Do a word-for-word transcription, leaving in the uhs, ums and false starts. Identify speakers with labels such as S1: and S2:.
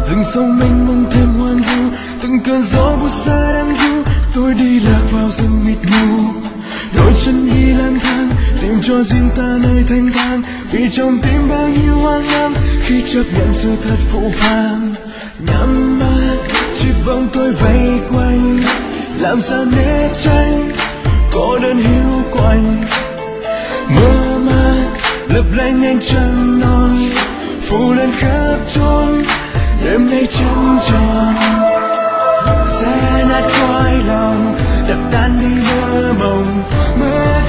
S1: rừng sâu mênh mông thêm hoang vu, từng cơn gió buốt xa đang du tôi đi lạc vào rừng mịt mù. Đôi chân đi lang thang tìm cho riêng ta nơi thanh thang, vì trong tim bao nhiêu hoang mang khi chấp nhận sự thật phũ phàng. Nhắm mắt chỉ bóng tôi vây quanh, làm sao né tránh cô đơn hiu quạnh. Mơ màng lấp lánh ánh trăng non phủ lên khắp chốn, đêm nay trăng tròn sẽ nát cõi lòng, đập tan đi mơ mộng. Mơ